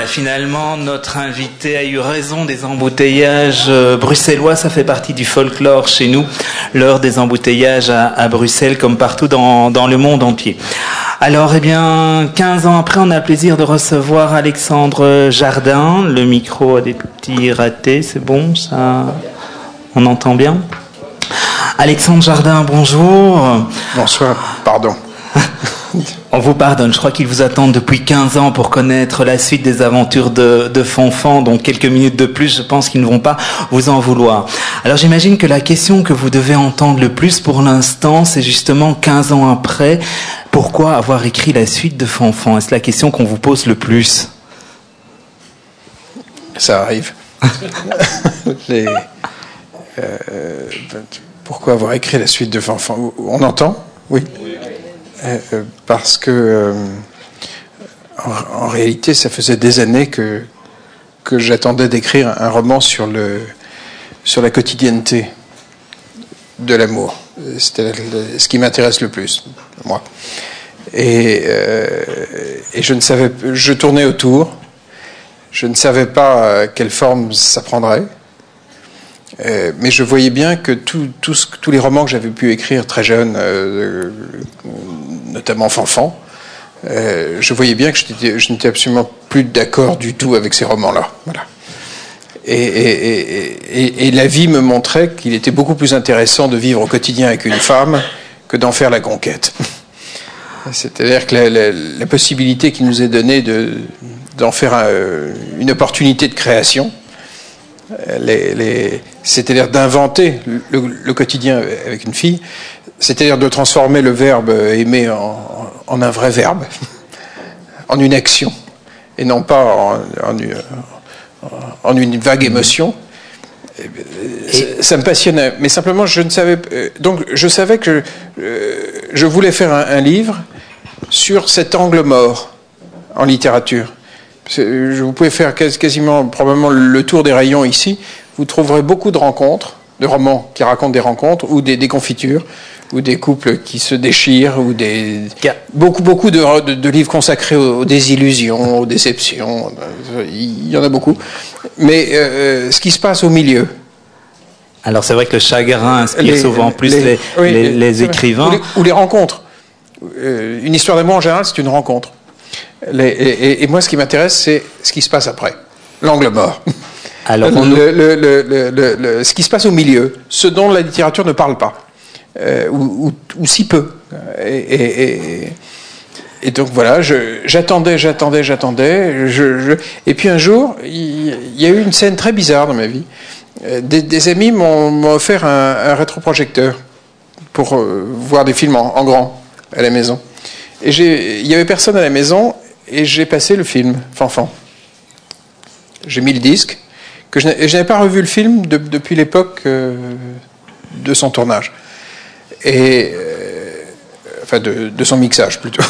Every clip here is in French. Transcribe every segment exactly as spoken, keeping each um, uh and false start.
Bah, finalement, notre invité a eu raison, des embouteillages euh, bruxellois, ça fait partie du folklore chez nous, l'heure des embouteillages à, à Bruxelles, comme partout dans, dans le monde entier. Alors, eh bien, quinze ans après, on a le plaisir de recevoir Alexandre Jardin. Le micro a des petits ratés, c'est bon, ça, on entend bien. Alexandre Jardin, bonjour. Bonsoir, pardon. On vous pardonne, je crois qu'ils vous attendent depuis quinze ans pour connaître la suite des aventures de, de Fonfon, donc quelques minutes de plus, je pense qu'ils ne vont pas vous en vouloir. Alors j'imagine que la question que vous devez entendre le plus pour l'instant, c'est justement quinze ans après, pourquoi avoir écrit la suite de Fonfon? Est-ce la question qu'on vous pose le plus? Ça arrive. Les, euh, pourquoi avoir écrit la suite de Fonfon? On entend? Oui. Euh, parce que euh, en, en réalité ça faisait des années que, que j'attendais d'écrire un roman sur, le, sur la quotidienneté de l'amour. C'était le, ce qui m'intéresse le plus, moi. Et, euh, et je ne savais, je tournais autour, je ne savais pas quelle forme ça prendrait, euh, mais je voyais bien que tout, tout ce, tous les romans que j'avais pu écrire très jeune, euh, notamment Fonfon, euh, je voyais bien que je, je n'étais absolument plus d'accord du tout avec ces romans-là. Voilà. Et, et, et, et, et la vie me montrait qu'il était beaucoup plus intéressant de vivre au quotidien avec une femme que d'en faire la conquête. C'est-à-dire que la, la, la possibilité qui nous est donnée de, d'en faire un, une opportunité de création, les, les, c'est-à-dire d'inventer le, le quotidien avec une fille, c'est-à-dire de transformer le verbe aimer en, en un vrai verbe, en une action, et non pas en, en, en une vague émotion. Et ça me passionnait, mais simplement je ne savais. Donc je savais que je voulais faire un, un livre sur cet angle mort en littérature. Vous pouvez faire quasiment, probablement le tour des rayons ici. Vous trouverez beaucoup de rencontres, de romans qui racontent des rencontres ou des déconfitures, ou des couples qui se déchirent, ou des beaucoup beaucoup de, de, de livres consacrés aux, aux désillusions, aux déceptions. Il y en a beaucoup. Mais euh, ce qui se passe au milieu. Alors c'est vrai que le chagrin inspire les, souvent plus les, les, oui, les, les écrivains. Ou les, ou les rencontres. Euh, une histoire d'amour en général, c'est une rencontre. Les, et, et moi, ce qui m'intéresse, c'est ce qui se passe après, l'angle mort. Alors, on... le, le, le, le, le, le, ce qui se passe au milieu, ce dont la littérature ne parle pas, euh, ou, ou, ou si peu. Et, et, et, et donc voilà, je, j'attendais, j'attendais, j'attendais. Je, je, et puis un jour, il, il y a eu une scène très bizarre dans ma vie. Des, des amis m'ont, m'ont offert un, un rétroprojecteur pour euh, voir des films en, en grand à la maison. Et j'ai, il y avait personne à la maison. Et j'ai passé le film, Fonfon. J'ai mis le disque, que je, et je n'avais pas revu le film de, depuis l'époque euh, de son tournage. Et, euh, enfin, de, de son mixage, plutôt.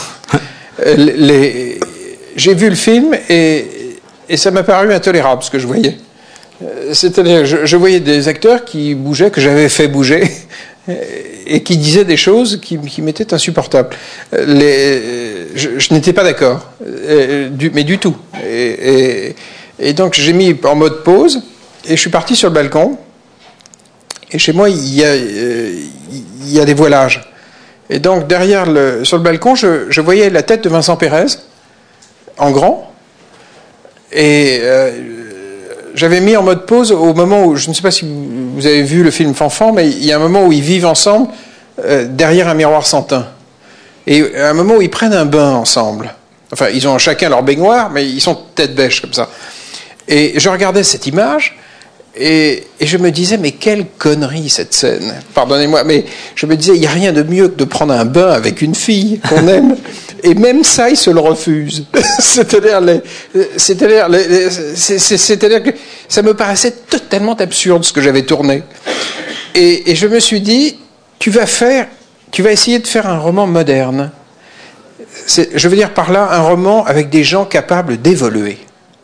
Les, j'ai vu le film et, et ça m'a paru intolérable, ce que je voyais. C'est-à-dire, je, je voyais des acteurs qui bougeaient, que j'avais fait bouger, et qui disaient des choses qui, qui m'étaient insupportables. Les, je, je n'étais pas d'accord, du, mais du tout. Et, et, et donc j'ai mis en mode pause, et je suis parti sur le balcon, et chez moi, il y a, il y a des voilages. Et donc derrière, le, sur le balcon, je, je voyais la tête de Vincent Pérez, en grand, et... Euh, j'avais mis en mode pause au moment où, je ne sais pas si vous avez vu le film Fonfon, mais il y a un moment où ils vivent ensemble euh, derrière un miroir sans teint. Et à un moment où ils prennent un bain ensemble. Enfin, ils ont chacun leur baignoire, mais ils sont tête bêche comme ça. Et je regardais cette image et, et je me disais, mais quelle connerie cette scène. Pardonnez-moi, mais je me disais, il n'y a rien de mieux que de prendre un bain avec une fille qu'on aime. Et même ça, ils se le refusent. c'est-à-dire, les, c'est-à-dire, les, c'est, c'est, c'est-à-dire que ça me paraissait totalement absurde ce que j'avais tourné. Et, et je me suis dit, tu vas faire, tu vas essayer de faire un roman moderne. C'est, je veux dire par là un roman avec des gens capables d'évoluer.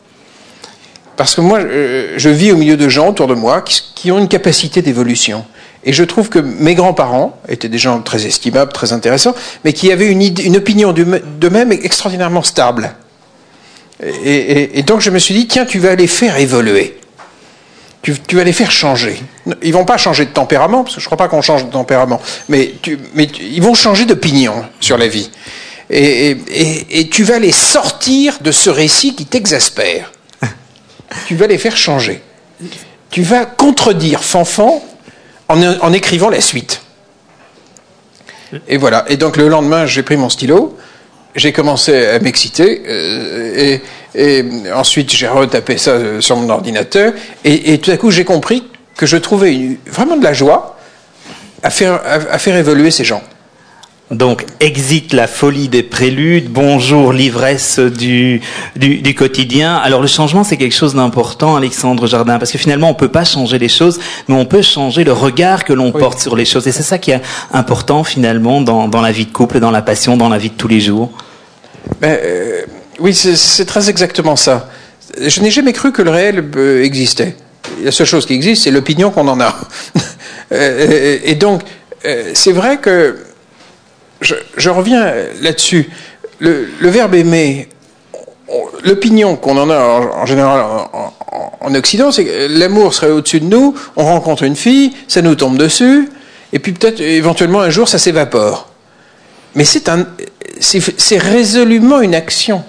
Parce que moi, je, je vis au milieu de gens autour de moi qui, qui ont une capacité d'évolution. Et je trouve que mes grands-parents étaient des gens très estimables, très intéressants, mais qui avaient une, idée, une opinion d'eux-mêmes extraordinairement stable. Et, et, et donc je me suis dit, tiens, tu vas les faire évoluer. Tu, tu vas les faire changer. Ils vont pas changer de tempérament, parce que je crois pas qu'on change de tempérament, mais, tu, mais tu, ils vont changer d'opinion sur la vie. Et, et, et tu vas les sortir de ce récit qui t'exaspère. Tu vas les faire changer. Tu vas contredire Fanfan en, en écrivant la suite. Et voilà. Et donc le lendemain, j'ai pris mon stylo, j'ai commencé à m'exciter, euh, et, et ensuite j'ai retapé ça sur mon ordinateur, et, et tout à coup j'ai compris que je trouvais une, vraiment de la joie à faire, à, à faire évoluer ces gens. Donc, exit la folie des préludes, bonjour l'ivresse du, du, du quotidien. Alors, le changement, c'est quelque chose d'important, Alexandre Jardin, parce que finalement, on ne peut pas changer les choses, mais on peut changer le regard que l'on oui. porte sur les choses. Et c'est ça qui est important, finalement, dans, dans la vie de couple, dans la passion, dans la vie de tous les jours. Ben, euh, oui, c'est, c'est très exactement ça. Je n'ai jamais cru que le réel euh, existait. La seule chose qui existe, c'est l'opinion qu'on en a. euh, et donc, euh, c'est vrai que Je, je reviens là-dessus. Le, le verbe aimer, on, l'opinion qu'on en a en, en général en, en, en Occident, c'est que l'amour serait au-dessus de nous, on rencontre une fille, ça nous tombe dessus, et puis peut-être éventuellement un jour ça s'évapore. Mais c'est, un, c'est, c'est résolument une action.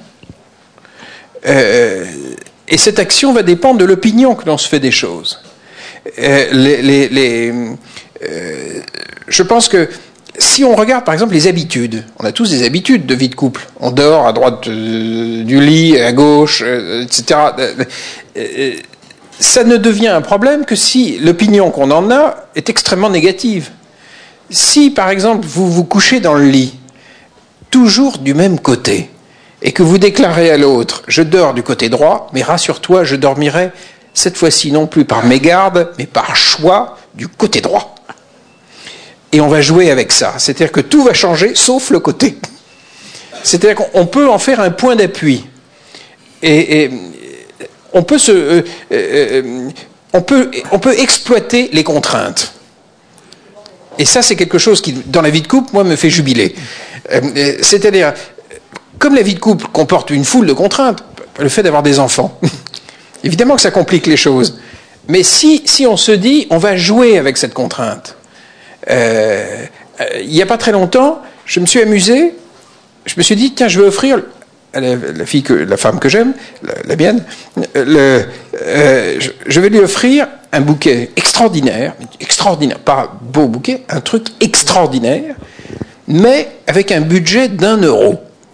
Euh, et cette action va dépendre de l'opinion que l'on se fait des choses. Euh, les, les, les, euh, je pense que si on regarde par exemple les habitudes, on a tous des habitudes de vie de couple. On dort à droite euh, du lit, à gauche, euh, et cetera. Euh, ça ne devient un problème que si l'opinion qu'on en a est extrêmement négative. Si par exemple vous vous couchez dans le lit, toujours du même côté, et que vous déclarez à l'autre « je dors du côté droit, mais rassure-toi, je dormirai cette fois-ci non plus par mégarde, mais par choix du côté droit ». Et on va jouer avec ça. C'est-à-dire que tout va changer, sauf le côté. C'est-à-dire qu'on peut en faire un point d'appui. Et, et on peut se, euh, euh, on peut, on peut exploiter les contraintes. Et ça, c'est quelque chose qui, dans la vie de couple, moi, me fait jubiler. Euh, c'est-à-dire, comme la vie de couple comporte une foule de contraintes, le fait d'avoir des enfants, évidemment que ça complique les choses. Mais si, si on se dit, on va jouer avec cette contrainte. Euh, euh, il n'y a pas très longtemps, je me suis amusé, je me suis dit, tiens, je vais offrir à la, la fille, que, la femme que j'aime, la, la mienne, le, euh, je, je vais lui offrir un bouquet extraordinaire, extraordinaire, pas un beau bouquet, un truc extraordinaire, mais avec un budget d'un euro.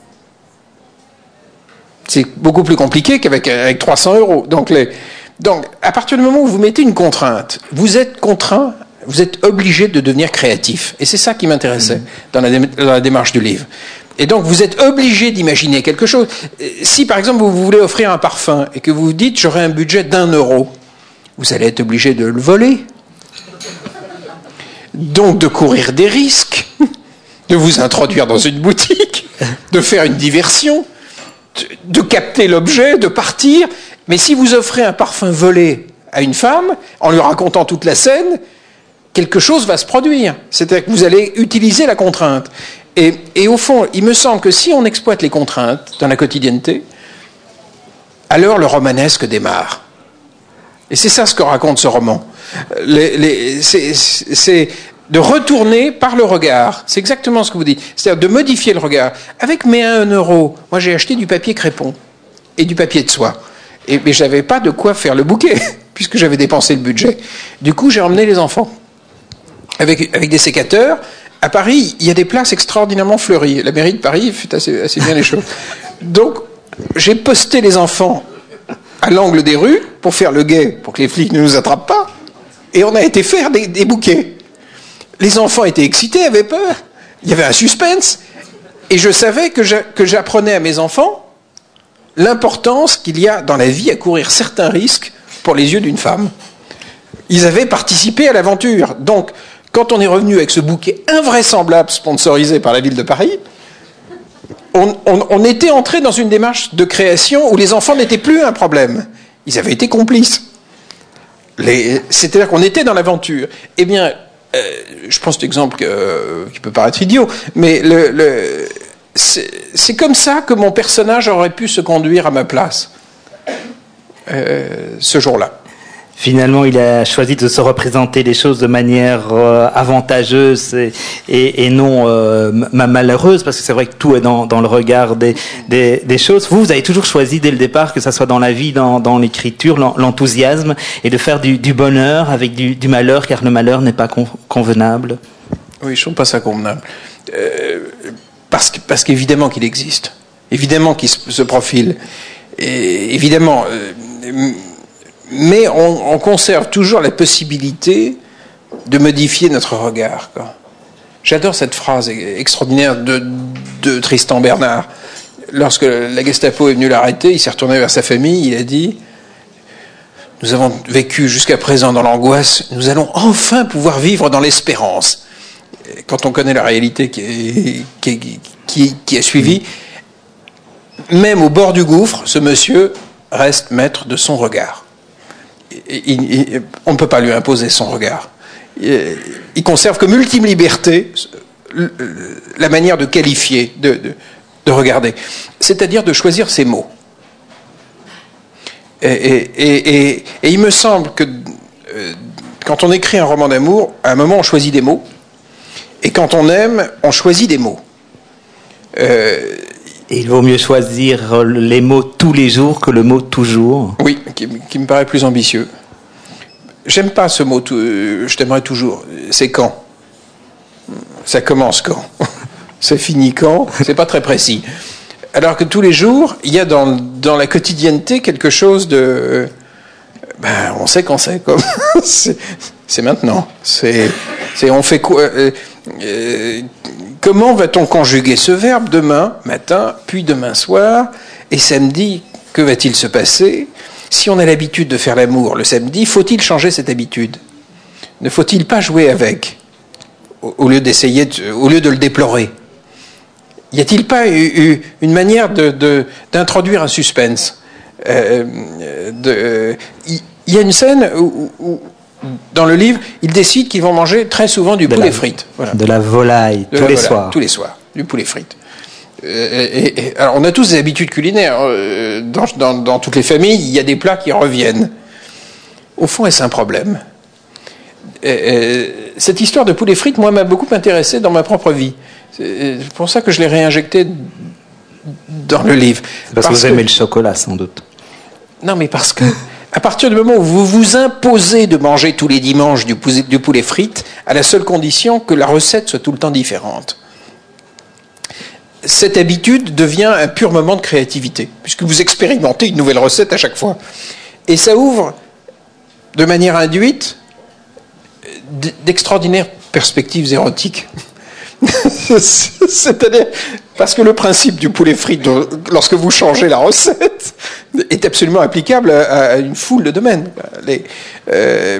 C'est beaucoup plus compliqué qu'avec avec trois cents euros. Donc, les, donc, à partir du moment où vous mettez une contrainte, vous êtes contraint. Vous êtes obligé de devenir créatif. Et c'est ça qui m'intéressait mmh. dans, la dé- dans la démarche du livre. Et donc, vous êtes obligé d'imaginer quelque chose. Si, par exemple, vous voulez offrir un parfum et que vous vous dites « j'aurai un budget d'un euro », vous allez être obligé de le voler. Donc, de courir des risques, de vous introduire dans une boutique, de faire une diversion, de, de capter l'objet, de partir. Mais si vous offrez un parfum volé à une femme, en lui racontant toute la scène, quelque chose va se produire. C'est-à-dire que vous allez utiliser la contrainte. Et, et au fond, il me semble que si on exploite les contraintes dans la quotidienneté, alors le romanesque démarre. Et c'est ça ce que raconte ce roman. Les, les, c'est, c'est de retourner par le regard. C'est exactement ce que vous dites. C'est-à-dire de modifier le regard. Avec mes un euro, moi j'ai acheté du papier crépon et du papier de soie. Et, mais je n'avais pas de quoi faire le bouquet, puisque j'avais dépensé le budget. Du coup, j'ai emmené les enfants. Avec, avec des sécateurs. À Paris, il y a des places extraordinairement fleuries. La mairie de Paris fait assez, assez bien les choses. Donc, j'ai posté les enfants à l'angle des rues pour faire le guet, pour que les flics ne nous attrapent pas. Et on a été faire des, des bouquets. Les enfants étaient excités, avaient peur. Il y avait un suspense. Et je savais que, je, que j'apprenais à mes enfants l'importance qu'il y a dans la vie à courir certains risques pour les yeux d'une femme. Ils avaient participé à l'aventure. Donc, quand on est revenu avec ce bouquet invraisemblable sponsorisé par la ville de Paris, on, on, on était entré dans une démarche de création où les enfants n'étaient plus un problème. Ils avaient été complices. Les, c'est-à-dire qu'on était dans l'aventure. Eh bien, euh, je prends cet exemple que, euh, qui peut paraître idiot, mais le, le, c'est, c'est comme ça que mon personnage aurait pu se conduire à ma place euh, ce jour-là. Finalement, il a choisi de se représenter les choses de manière euh, avantageuse et, et, et non euh, malheureuse, parce que c'est vrai que tout est dans, dans le regard des, des, des choses. Vous, vous avez toujours choisi dès le départ, que ça soit dans la vie, dans, dans l'écriture, l'enthousiasme, et de faire du, du bonheur avec du, du malheur, car le malheur n'est pas con, convenable. Oui, je ne trouve pas ça convenable. Euh, parce, que, parce qu'évidemment qu'il existe. Évidemment qu'il se, se profile. Et évidemment... Euh, mais on, on conserve toujours la possibilité de modifier notre regard, quoi. J'adore cette phrase extraordinaire de, de Tristan Bernard. Lorsque la Gestapo est venue l'arrêter, il s'est retourné vers sa famille, il a dit « Nous avons vécu jusqu'à présent dans l'angoisse, nous allons enfin pouvoir vivre dans l'espérance. » Quand on connaît la réalité qui, est, qui, qui, qui a suivi, même au bord du gouffre, ce monsieur reste maître de son regard. Il, il, on ne peut pas lui imposer son regard. Il, il conserve comme ultime liberté la manière de qualifier, de, de, de regarder, c'est-à-dire de choisir ses mots. Et, et, et, et, et il me semble que euh, quand on écrit un roman d'amour, à un moment on choisit des mots, et quand on aime, on choisit des mots. Euh, Et il vaut mieux choisir les mots tous les jours que le mot toujours. Oui, qui, qui me paraît plus ambitieux. J'aime pas ce mot, euh, je t'aimerais toujours. C'est quand ? Ça commence quand ? C'est fini quand ? C'est pas très précis. Alors que tous les jours, il y a dans, dans la quotidienneté quelque chose de... Euh, ben, on sait quand c'est, comme. c'est, c'est maintenant. C'est, c'est on fait quoi euh, euh, Comment va-t-on conjuguer ce verbe demain matin, puis demain soir, et samedi, que va-t-il se passer ? Si on a l'habitude de faire l'amour le samedi, faut-il changer cette habitude ? Ne faut-il pas jouer avec, au lieu d'essayer, de, au lieu de le déplorer ? Y a-t-il pas eu, eu une manière de, de, d'introduire un suspense ? euh, de, euh, y, y a une scène où, où dans le livre, ils décident qu'ils vont manger très souvent du de poulet la, frites. Voilà. De la volaille, de tous la les volaille, soirs. Tous les soirs, du poulet frites. Euh, et, et, alors, on a tous des habitudes culinaires. Euh, dans, dans, dans toutes les familles, il y a des plats qui reviennent. Au fond, est-ce un problème ? et, et, Cette histoire de poulet frites, moi, m'a beaucoup intéressé dans ma propre vie. C'est pour ça que je l'ai réinjecté dans le livre. C'est parce, parce que vous aimez que... le chocolat, sans doute. Non, mais parce que... À partir du moment où vous vous imposez de manger tous les dimanches du poulet, du poulet frites, à la seule condition que la recette soit tout le temps différente, cette habitude devient un pur moment de créativité, puisque vous expérimentez une nouvelle recette à chaque fois. Et ça ouvre, de manière induite, d'extraordinaires perspectives érotiques. C'est-à-dire, parce que le principe du poulet frit, lorsque vous changez la recette, est absolument applicable à, à une foule de domaines. Les, euh,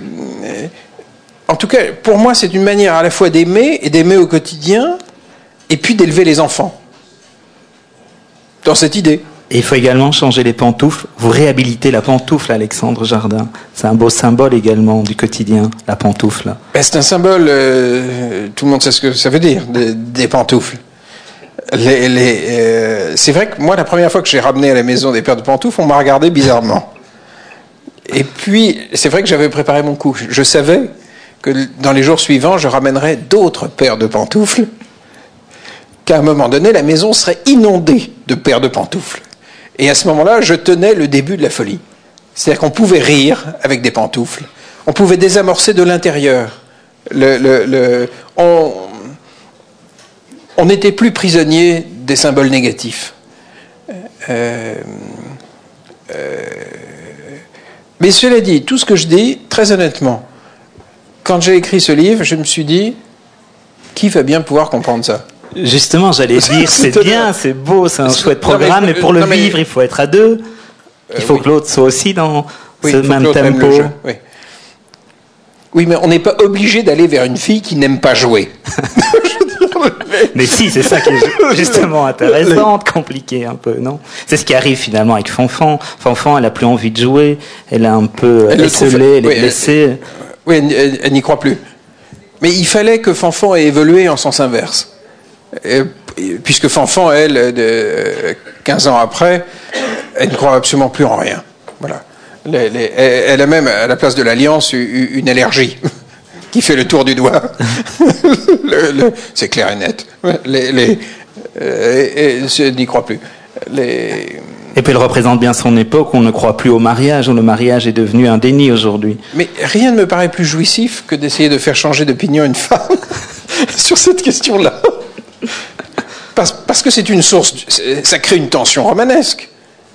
en tout cas, pour moi, c'est une manière à la fois d'aimer et d'aimer au quotidien, et puis d'élever les enfants. Dans cette idée. Et il faut également changer les pantoufles. Vous réhabilitez la pantoufle, Alexandre Jardin. C'est un beau symbole également du quotidien, la pantoufle. Ben, c'est un symbole, euh, tout le monde sait ce que ça veut dire, des, des pantoufles. Les, les, euh, c'est vrai que moi, la première fois que j'ai ramené à la maison des paires de pantoufles, on m'a regardé bizarrement. Et puis, c'est vrai que j'avais préparé mon coup. Je savais que dans les jours suivants, je ramènerais d'autres paires de pantoufles, qu'à un moment donné, la maison serait inondée de paires de pantoufles. Et à ce moment-là, je tenais le début de la folie. C'est-à-dire qu'on pouvait rire avec des pantoufles. On pouvait désamorcer de l'intérieur. Le, le, le, on, on n'était plus prisonnier des symboles négatifs. Euh, euh, mais cela dit, tout ce que je dis, très honnêtement, quand j'ai écrit ce livre, je me suis dit, qui va bien pouvoir comprendre ça ? Justement, j'allais dire, c'est bien, c'est beau, c'est un chouette programme, mais, mais pour le non, mais... vivre, il faut être à deux. Il faut euh, oui. que l'autre soit aussi dans oui, ce même tempo. Jeu, oui. oui, mais on n'est pas obligé d'aller vers une fille qui n'aime pas jouer. Mais si, c'est ça qui est justement intéressant, compliqué un peu, non ? C'est ce qui arrive finalement avec Fanfan. Fanfan, elle a plus envie de jouer, elle est un peu esselée, elle est blessée. Oui, elle, elle n'y croit plus. Mais il fallait que Fanfan ait évolué en sens inverse. puisque Fanfan, elle, de quinze ans après, elle ne croit absolument plus en rien. Voilà. Les, les, elle a même, à la place de l'alliance, une allergie qui fait le tour du doigt. le, le, c'est clair et net. Les, les, euh, et, et, je n'y crois plus. Les... Et puis elle représente bien son époque, on ne croit plus au mariage, où le mariage est devenu un déni aujourd'hui. Mais rien ne me paraît plus jouissif que d'essayer de faire changer d'opinion une femme sur cette question-là. Parce, parce que c'est une source, ça crée une tension romanesque.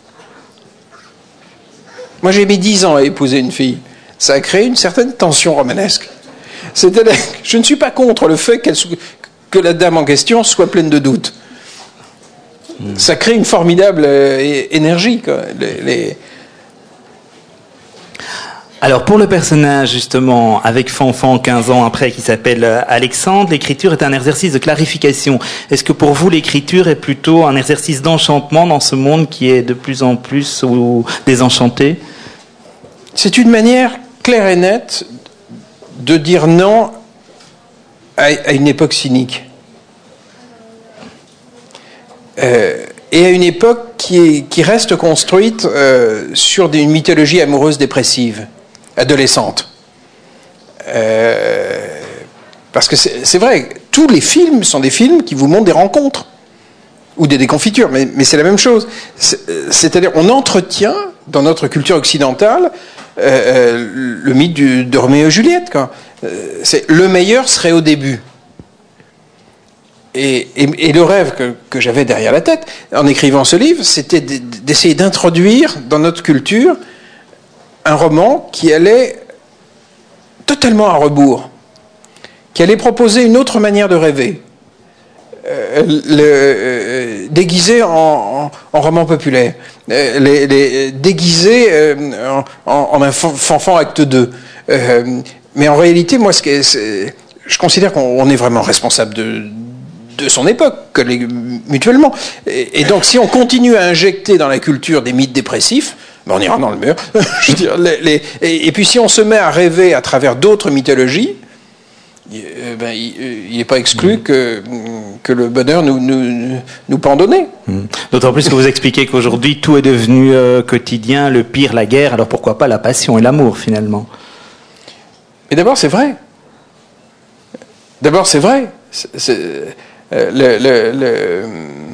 Moi j'ai mis dix ans à épouser une fille. Ça a créé une certaine tension romanesque. C'est-à-dire, je ne suis pas contre le fait qu'elle, que la dame en question soit pleine de doutes. Mmh. Ça crée une formidable euh, énergie, quoi. Les, les... Alors pour le personnage justement avec Fanfan quinze ans après qui s'appelle Alexandre, l'écriture est un exercice de clarification. Est-ce que pour vous l'écriture est plutôt un exercice d'enchantement dans ce monde qui est de plus en plus ou désenchanté? C'est une manière claire et nette de dire non à, à une époque cynique. Euh, et à une époque qui, est, qui reste construite euh, sur une mythologie amoureuse dépressive, adolescente. Euh, parce que c'est, c'est vrai, tous les films sont des films qui vous montrent des rencontres, ou des déconfitures, mais, mais c'est la même chose. C'est, c'est-à-dire, on entretient, dans notre culture occidentale, euh, le mythe du, de Roméo et Juliette, quoi. Euh, c'est, le meilleur serait au début. Et, et, et le rêve que, que j'avais derrière la tête, en écrivant ce livre, c'était d'essayer d'introduire dans notre culture un roman qui allait totalement à rebours, qui allait proposer une autre manière de rêver, euh, le, euh, déguisé en, en, en roman populaire, euh, les, les, déguisé euh, en, en un Fanfan acte deux. Euh, mais en réalité, moi, ce que c'est, je considère qu'on est vraiment responsable de de son époque, mutuellement. Et, et donc, si on continue à injecter dans la culture des mythes dépressifs, ben on ira dans le mur. Je veux dire, les, les, et, et puis, si on se met à rêver à travers d'autres mythologies, ben, il n'est pas exclu que, que le bonheur nous, nous, nous pendonne. D'autant plus que vous expliquez qu'aujourd'hui, tout est devenu euh, quotidien, le pire, la guerre, alors pourquoi pas la passion et l'amour, finalement? Mais d'abord, c'est vrai. D'abord, c'est vrai. C'est, c'est, Le, le, le...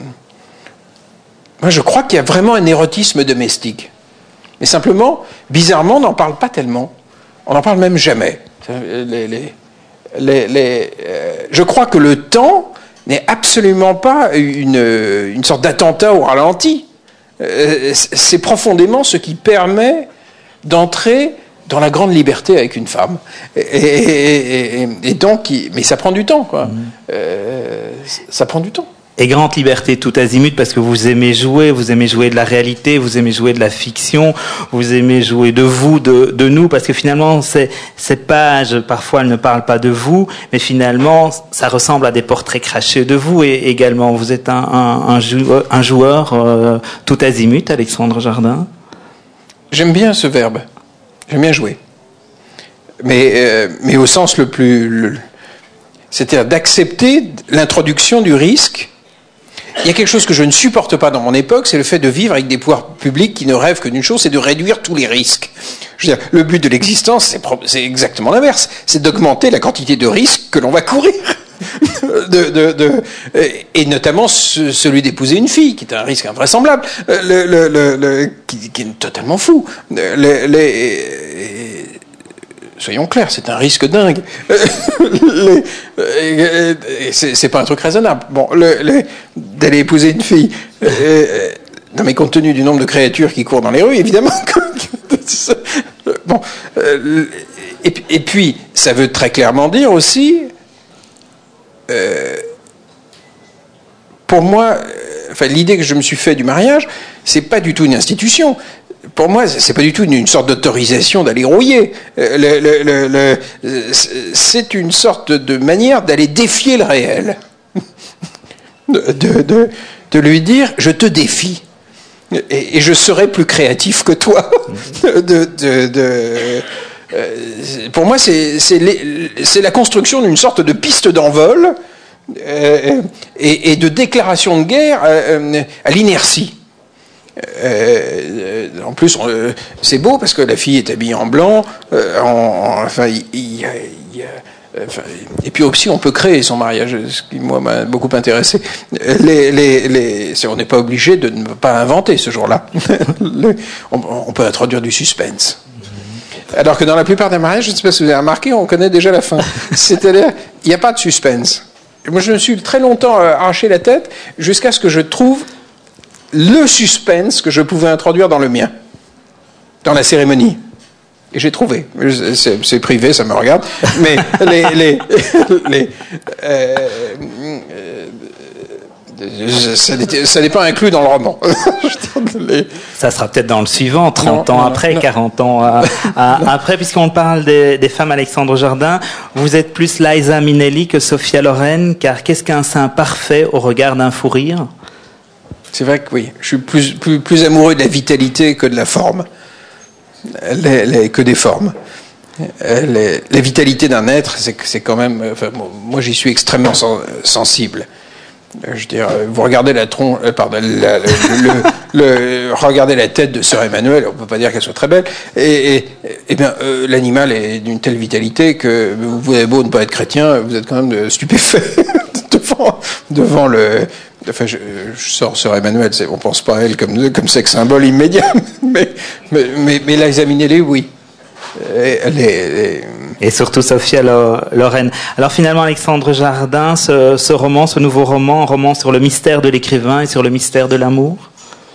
Moi, je crois qu'il y a vraiment un érotisme domestique. Mais simplement, bizarrement, on n'en parle pas tellement. On n'en parle même jamais. Les, les, les, les, euh, je crois que le temps n'est absolument pas une, une sorte d'attentat au ralenti. Euh, c'est profondément ce qui permet d'entrer dans la grande liberté avec une femme. Et, et, et, et donc, mais ça prend du temps, quoi. Mmh. Euh, ça prend du temps. Et grande liberté tout azimut, parce que vous aimez jouer, vous aimez jouer de la réalité, vous aimez jouer de la fiction, vous aimez jouer de vous, de, de nous, parce que finalement, ces, ces pages, parfois, elles ne parlent pas de vous, mais finalement, ça ressemble à des portraits crachés de vous, et également, vous êtes un, un, un joueur, un joueur euh, tout azimut, Alexandre Jardin. J'aime bien ce verbe. J'aime bien jouer. Mais, euh, mais au sens le plus... Le, c'est-à-dire d'accepter l'introduction du risque. Il y a quelque chose que je ne supporte pas dans mon époque, c'est le fait de vivre avec des pouvoirs publics qui ne rêvent que d'une chose, c'est de réduire tous les risques. Je veux dire, le but de l'existence, c'est, c'est exactement l'inverse. C'est d'augmenter la quantité de risques que l'on va courir. De, de, de, et notamment ce, celui d'épouser une fille, qui est un risque invraisemblable, le, le, le, le, qui, qui est totalement fou. Les, les, soyons clairs, c'est un risque dingue. les, c'est, c'est pas un truc raisonnable. Bon, le, le, d'aller épouser une fille, euh, non mais compte tenu du nombre de créatures qui courent dans les rues, évidemment. Bon, euh, et, et puis, ça veut très clairement dire aussi. Euh, pour moi, euh, enfin, l'idée que je me suis fait du mariage, c'est pas du tout une institution. Pour moi, c'est pas du tout une, une sorte d'autorisation d'aller rouiller. Euh, le, le, le, le, c'est une sorte de manière d'aller défier le réel, de, de, de, de lui dire je te défie et, et je serai plus créatif que toi. de, de, de, Euh, pour moi, c'est, c'est, les, c'est la construction d'une sorte de piste d'envol euh, et, et de déclaration de guerre euh, à l'inertie. Euh, en plus, on, euh, c'est beau parce que la fille est habillée en blanc. Euh, en, en, enfin, il, il, il, enfin, et puis aussi, on peut créer son mariage, ce qui moi m'a beaucoup intéressé. Les, les, les, on n'est pas obligé de ne pas inventer ce jour-là. Le, on, on peut introduire du suspense. Alors que dans la plupart des mariages, je ne sais pas si vous avez remarqué, on connaît déjà la fin. C'est-à-dire, il n'y a pas de suspense. Moi, je me suis très longtemps arraché la tête jusqu'à ce que je trouve le suspense que je pouvais introduire dans le mien, dans la cérémonie. Et j'ai trouvé. C'est, c'est privé, ça me regarde. Mais les... les, les euh, euh, ça, ça n'est pas inclus dans le roman. les... Ça sera peut-être dans le suivant, trente non, ans non, après, non. quarante ans à, à, après, puisqu'on parle des, des femmes Alexandre Jardin. Vous êtes plus Liza Minnelli que Sophia Loren, car qu'est-ce qu'un sein parfait au regard d'un fou rire ? C'est vrai que oui, je suis plus, plus, plus amoureux de la vitalité que de la forme, les, les, que des formes. Les, la vitalité d'un être, c'est, c'est quand même... Enfin, moi, j'y suis extrêmement sen, sensible. Je veux dire, vous regardez la tronche... Pardon, la, le, le, le, regardez la tête de Sœur Emmanuelle, on ne peut pas dire qu'elle soit très belle, et, et, et bien, euh, l'animal est d'une telle vitalité que vous avez beau ne pas être chrétien, vous êtes quand même stupéfait devant, devant le... Enfin, je, je sors sur Emmanuel, c'est, on pense pas à elle comme, comme sexe symbole immédiat, mais, mais, mais, mais Liza Minnelli, oui. Elle est, elle est... Et surtout Sophia Loren. Alors finalement, Alexandre Jardin, ce, ce roman, ce nouveau roman, un roman sur le mystère de l'écrivain et sur le mystère de l'amour.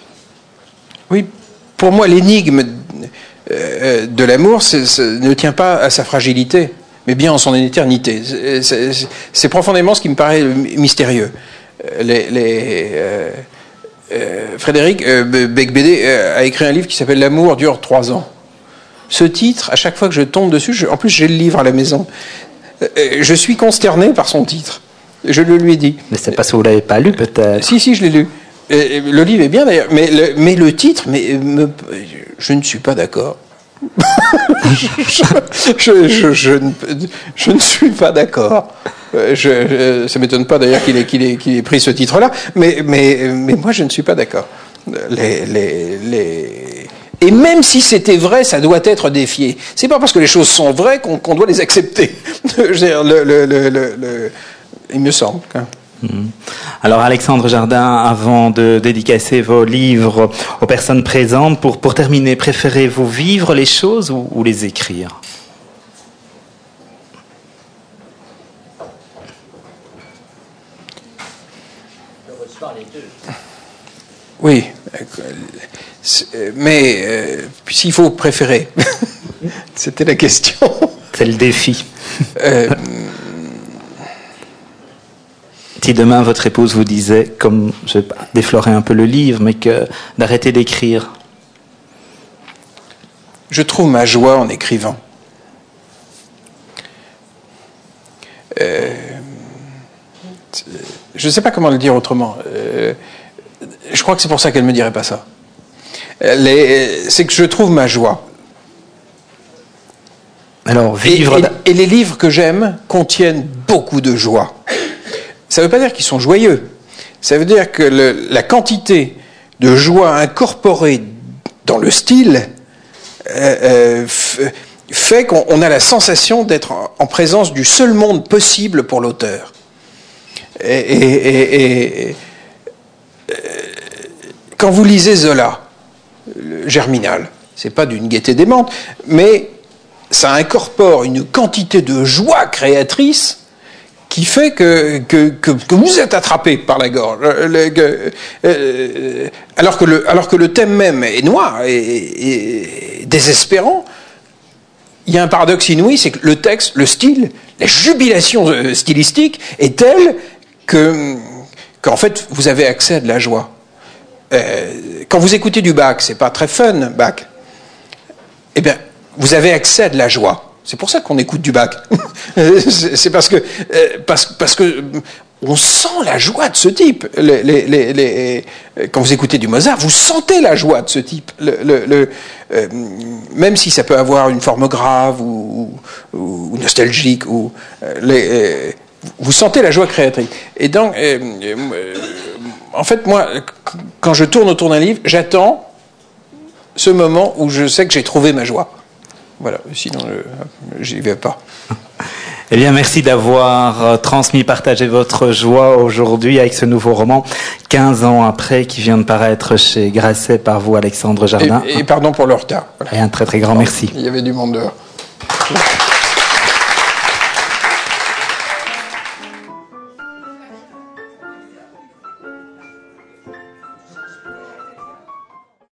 Oui, pour moi, l'énigme de l'amour c'est, c'est, ne tient pas à sa fragilité, mais bien en son éternité. C'est, c'est, c'est profondément ce qui me paraît mystérieux. Les, les, euh, euh, Frédéric euh, Beigbeder euh, a écrit un livre qui s'appelle « L'amour dure trois ans ». Ce titre, à chaque fois que je tombe dessus, je, en plus j'ai le livre à la maison, euh, je suis consterné par son titre. Je le lui ai dit. Mais c'est parce que vous ne l'avez pas lu peut-être. Si, si, je l'ai lu. Et, le livre est bien d'ailleurs, mais le, mais le titre, mais, me, je ne suis pas d'accord. je, je, je, je, ne, je ne suis pas d'accord. Je, je, ça ne m'étonne pas d'ailleurs qu'il ait, qu'il ait, qu'il ait pris ce titre-là, mais, mais, mais moi je ne suis pas d'accord. Les, les, les... Et même si c'était vrai, ça doit être défié. C'est pas parce que les choses sont vraies qu'on, qu'on doit les accepter. Je veux dire, le, le, le, le, le... il me semble. Hein. Alors Alexandre Jardin, avant de dédicacer vos livres aux personnes présentes, pour, pour terminer, préférez-vous vivre les choses ou, ou les écrire ? Oui, mais euh, s'il faut préférer, c'était la question. C'est le défi. Euh, Si demain votre épouse vous disait, comme je vais déflorer un peu le livre, mais que d'arrêter d'écrire. Je trouve ma joie en écrivant. Euh, je ne sais pas comment le dire autrement. Euh, je crois que c'est pour ça qu'elle ne me dirait pas ça. Les, c'est que je trouve ma joie. Alors, vivre... et, et, et les livres que j'aime contiennent beaucoup de joie. Ça ne veut pas dire qu'ils sont joyeux. Ça veut dire que le, la quantité de joie incorporée dans le style euh, euh, fait qu'on on a la sensation d'être en, en présence du seul monde possible pour l'auteur. Et, et, et, et euh, quand vous lisez Zola, le Germinal, c'est pas d'une gaieté démente, mais ça incorpore une quantité de joie créatrice qui fait que, que, que, que vous êtes attrapé par la gorge. Le, que, euh, alors, que le, alors que le thème même est noir et, et, et désespérant, il y a un paradoxe inouï, c'est que le texte, le style, la jubilation stylistique est telle que, qu'en fait, vous avez accès à de la joie. Euh, quand vous écoutez du Bach, c'est pas très fun, Bach. Eh bien, vous avez accès à de la joie. C'est pour ça qu'on écoute du Bach. C'est parce que, parce, parce que on sent la joie de ce type. Les, les, les, les, quand vous écoutez du Mozart, vous sentez la joie de ce type. Le, le, le, euh, même si ça peut avoir une forme grave ou, ou, ou nostalgique. Ou, les, vous sentez la joie créatrice. Et donc, euh, euh, en fait, moi, quand je tourne autour d'un livre, j'attends ce moment où je sais que j'ai trouvé ma joie. Voilà, sinon, je n'y vais pas. Eh bien, merci d'avoir transmis, partagé votre joie aujourd'hui avec ce nouveau roman, quinze ans après, qui vient de paraître chez Grasset par vous, Alexandre Jardin. Et, et pardon pour le retard. Voilà. Et un très très grand merci. Il y avait du monde dehors.